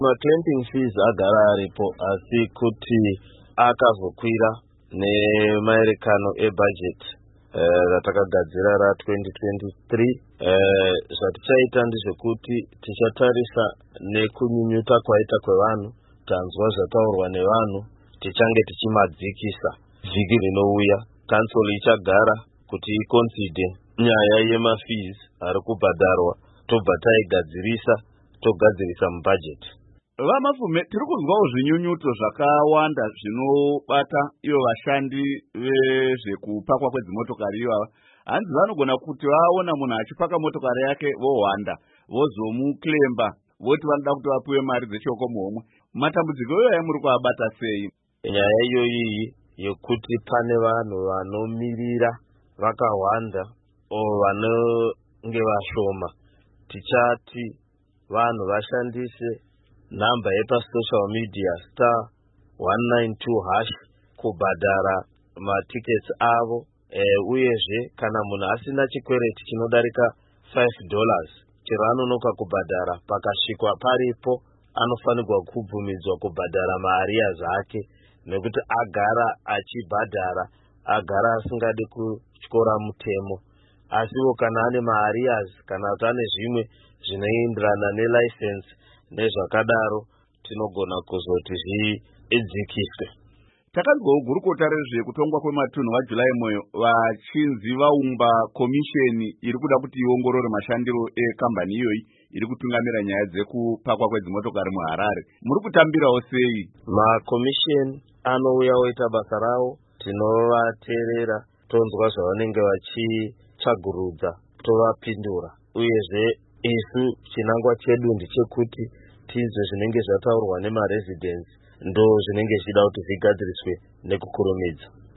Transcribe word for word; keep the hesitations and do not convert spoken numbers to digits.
Maclamping fees agara aripo asi kuti akazokwira nemaerekano ebudget ratakagadzira ra twenty twenty-three. Zvatichaita ndezvekuti tichatarisa nekunyunyuta kwaita kwevanhu, tanzwa zvataurwa nevanhu, tichange tichimadzikisa vhiki rinouya. Council ichagara kuti ikonside nyaya yemafees ari kubhadharwa, tobva taigadzirisa togadzirisa mubudget. Vamafume tiri kunzwawo zvinyunyuto zvakawanda zvinobata ivo vashandi vezvekupakwa kwedzimotokari ivava. Hanzi vanogona kuti vaona munhu achipaka motokari yake vohwanda vozomuklemba voti vanoda kuti vapiwe mari dzechoko muhomwe. Matambudziko iyoyo muri kuabata sei? Nyaya iyoyi yekuti pane vanhu vanomirira vakawanda o vanenge vashoma, tichati vanhu vashandise namba yepasocial media star one nine two hash kubhadhara matickets avo. E, uyezve kana munhu asina chikwereti chinodarika five dollars chero anonoka kubhadhara, pakasvikwa paripo anofanirwa kubvumidzwa kubhadhara maarias ake, nekuti agara achibhadhara, agara asingadi kutyora mutemo. Asiwo kana ane maarias kana kuti ane zvimwe zvinoenderana nelicense nezvakadaro, tinogona kuzoti zvidzikiswe. Takanzwa gurukota rezvekutongwa kwematunhu waJulai moyo vachinzi vaumba komisheni iri kuda kuti iongorore mashandiro ekambani iyoyi iri kutungamira nyaya dzekupakwa kwedzimotokari muHarare. Muri kutambirawo sei? Makomisheni anouya oita basa rawo, tinovateerera, tonzwa zvavanenge vachitsvagurudza, tovapindura. Uyezve isu chinangwa chedu ndechekuti tizwe zvinenge zvataurwa nemaresidents ndo zvinenge zvichida kuti zvigadziriswe nekukurumidza.